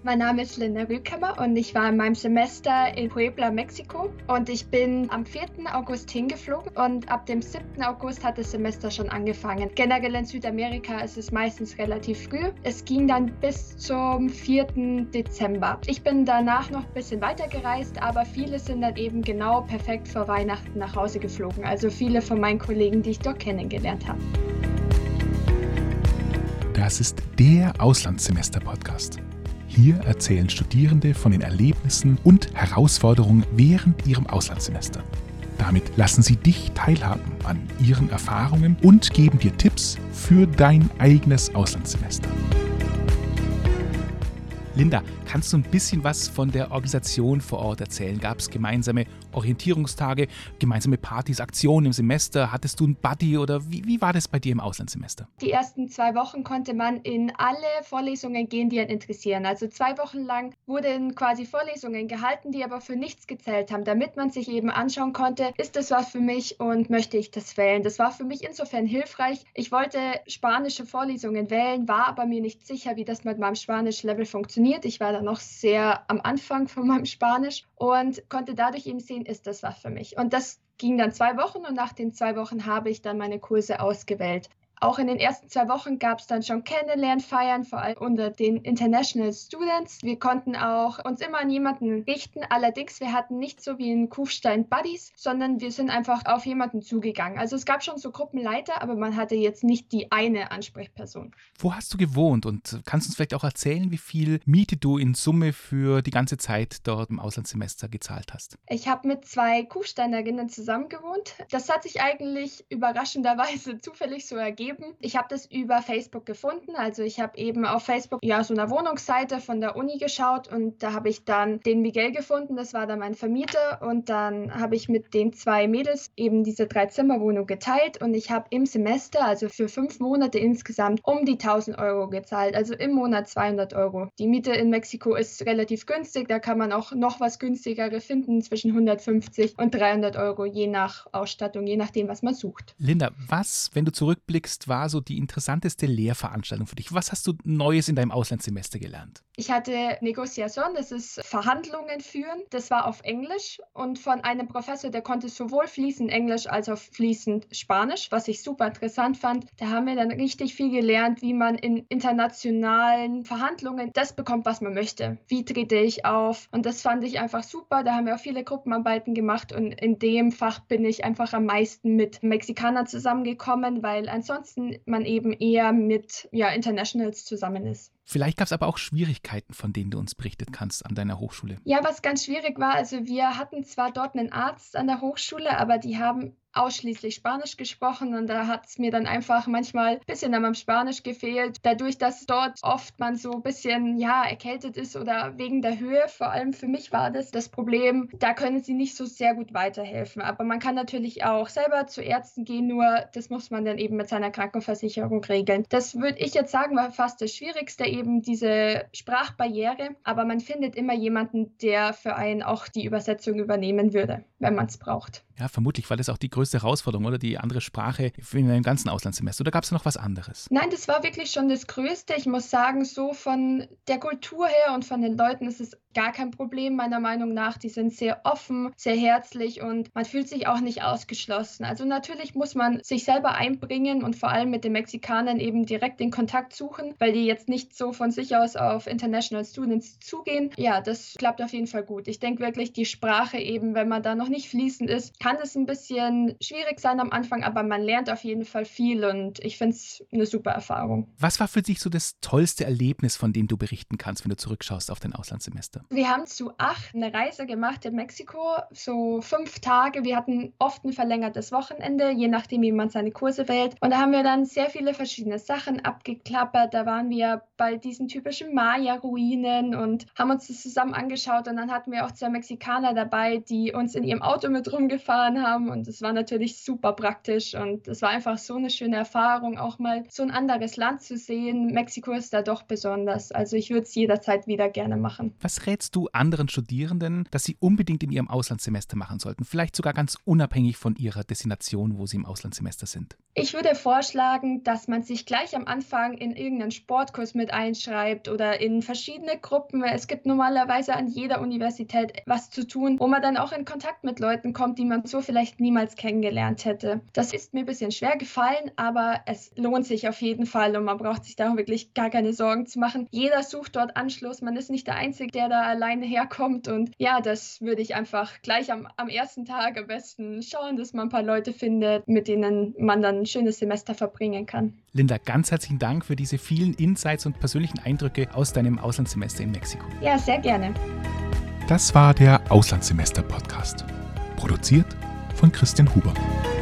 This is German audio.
Mein Name ist Linda Rühlkammer und ich war in meinem Semester in Puebla, Mexiko. Und ich bin am 4. August hingeflogen und ab dem 7. August hat das Semester schon angefangen. Generell in Südamerika ist es meistens relativ früh. Es ging dann bis zum 4. Dezember. Ich bin danach noch ein bisschen weiter gereist, aber viele sind dann eben genau perfekt vor Weihnachten nach Hause geflogen. Also viele von meinen Kollegen, die ich dort kennengelernt habe. Das ist der Auslandssemester-Podcast. Hier erzählen Studierende von den Erlebnissen und Herausforderungen während ihrem Auslandssemester. Damit lassen sie dich teilhaben an ihren Erfahrungen und geben dir Tipps für dein eigenes Auslandssemester. Linda, kannst du ein bisschen was von der Organisation vor Ort erzählen? Gab es gemeinsame Orientierungstage, gemeinsame Partys, Aktionen im Semester? Hattest du einen Buddy oder wie war das bei dir im Auslandssemester? Die ersten 2 Wochen konnte man in alle Vorlesungen gehen, die einen interessieren. Also 2 Wochen lang wurden quasi Vorlesungen gehalten, die aber für nichts gezählt haben, damit man sich eben anschauen konnte, ist das was für mich und möchte ich das wählen? Das war für mich insofern hilfreich. Ich wollte spanische Vorlesungen wählen, war aber mir nicht sicher, wie das mit meinem Spanisch-Level funktioniert. Ich war da noch sehr am Anfang von meinem Spanisch und konnte dadurch eben sehen, ist das was für mich. Und das ging dann 2 Wochen und nach den 2 Wochen habe ich dann meine Kurse ausgewählt. Auch in den ersten 2 Wochen gab es dann schon Kennenlernfeiern, vor allem unter den International Students. Wir konnten auch uns immer an jemanden richten. Allerdings, wir hatten nicht so wie in Kufstein Buddies, sondern wir sind einfach auf jemanden zugegangen. Also es gab schon so Gruppenleiter, aber man hatte jetzt nicht die eine Ansprechperson. Wo hast du gewohnt und kannst du uns vielleicht auch erzählen, wie viel Miete du in Summe für die ganze Zeit dort im Auslandssemester gezahlt hast? Ich habe mit 2 Kufsteinerinnen zusammen gewohnt. Das hat sich eigentlich überraschenderweise zufällig so ergeben. Ich habe das über Facebook gefunden. Also ich habe eben auf Facebook so eine Wohnungsseite von der Uni geschaut und da habe ich dann den Miguel gefunden. Das war dann mein Vermieter und dann habe ich mit den 2 Mädels eben diese 3-Zimmer-Wohnung geteilt und ich habe im Semester, also für 5 Monate insgesamt, um die 1.000 Euro gezahlt. Also im Monat 200 Euro. Die Miete in Mexiko ist relativ günstig. Da kann man auch noch was günstigere finden, zwischen 150 und 300 Euro, je nach Ausstattung, je nachdem, was man sucht. Linda, was, wenn du zurückblickst, war so die interessanteste Lehrveranstaltung für dich? Was hast du Neues in deinem Auslandssemester gelernt? Ich hatte Negociación, das ist Verhandlungen führen. Das war auf Englisch und von einem Professor, der konnte sowohl fließend Englisch als auch fließend Spanisch, was ich super interessant fand. Da haben wir dann richtig viel gelernt, wie man in internationalen Verhandlungen das bekommt, was man möchte. Wie trete ich auf? Und das fand ich einfach super. Da haben wir auch viele Gruppenarbeiten gemacht und in dem Fach bin ich einfach am meisten mit Mexikanern zusammengekommen, weil ansonsten man eben eher mit Internationals zusammen ist. Vielleicht gab es aber auch Schwierigkeiten, von denen du uns berichtet kannst an deiner Hochschule. Ja, was ganz schwierig war, also wir hatten zwar dort einen Arzt an der Hochschule, aber die haben ausschließlich Spanisch gesprochen und da hat es mir dann einfach manchmal ein bisschen an meinem Spanisch gefehlt. Dadurch, dass dort oft man so ein bisschen erkältet ist oder wegen der Höhe, vor allem für mich war das Problem, da können sie nicht so sehr gut weiterhelfen. Aber man kann natürlich auch selber zu Ärzten gehen, nur das muss man dann eben mit seiner Krankenversicherung regeln. Das würde ich jetzt sagen, war fast das Schwierigste, eben diese Sprachbarriere. Aber man findet immer jemanden, der für einen auch die Übersetzung übernehmen würde, wenn man es braucht. Ja, vermutlich war das auch die größte Herausforderung, oder? Die andere Sprache in deinem ganzen Auslandssemester. Oder gab es noch was anderes? Nein, das war wirklich schon das Größte. Ich muss sagen, so von der Kultur her und von den Leuten ist es gar kein Problem, meiner Meinung nach. Die sind sehr offen, sehr herzlich und man fühlt sich auch nicht ausgeschlossen. Also natürlich muss man sich selber einbringen und vor allem mit den Mexikanern eben direkt den Kontakt suchen, weil die jetzt nicht so von sich aus auf International Students zugehen. Ja, das klappt auf jeden Fall gut. Ich denke wirklich, die Sprache eben, wenn man da noch nicht fließend ist, kann es ein bisschen schwierig sein am Anfang, aber man lernt auf jeden Fall viel und ich finde es eine super Erfahrung. Was war für dich so das tollste Erlebnis, von dem du berichten kannst, wenn du zurückschaust auf dein Auslandssemester? Wir haben zu 8 eine Reise gemacht in Mexiko, so 5 Tage. Wir hatten oft ein verlängertes Wochenende, je nachdem, wie man seine Kurse wählt. Und da haben wir dann sehr viele verschiedene Sachen abgeklappert. Da waren wir bei diesen typischen Maya-Ruinen und haben uns das zusammen angeschaut. Und dann hatten wir auch 2 Mexikaner dabei, die uns in ihrem Auto mit rumgefahren haben. Und das war natürlich super praktisch. Und es war einfach so eine schöne Erfahrung, auch mal so ein anderes Land zu sehen. Mexiko ist da doch besonders. Also ich würde es jederzeit wieder gerne machen. Was rätst du anderen Studierenden, dass sie unbedingt in ihrem Auslandssemester machen sollten? Vielleicht sogar ganz unabhängig von ihrer Destination, wo sie im Auslandssemester sind. Ich würde vorschlagen, dass man sich gleich am Anfang in irgendeinen Sportkurs mit einschreibt oder in verschiedene Gruppen. Es gibt normalerweise an jeder Universität was zu tun, wo man dann auch in Kontakt mit Leuten kommt, die man so vielleicht niemals kennengelernt hätte. Das ist mir ein bisschen schwer gefallen, aber es lohnt sich auf jeden Fall und man braucht sich da auch wirklich gar keine Sorgen zu machen. Jeder sucht dort Anschluss, man ist nicht der Einzige, der da alleine herkommt und ja, das würde ich einfach gleich am ersten Tag am besten schauen, dass man ein paar Leute findet, mit denen man dann ein schönes Semester verbringen kann. Linda, ganz herzlichen Dank für diese vielen Insights und persönlichen Eindrücke aus deinem Auslandssemester in Mexiko. Ja, sehr gerne. Das war der Auslandssemester-Podcast, produziert von Christian Huber.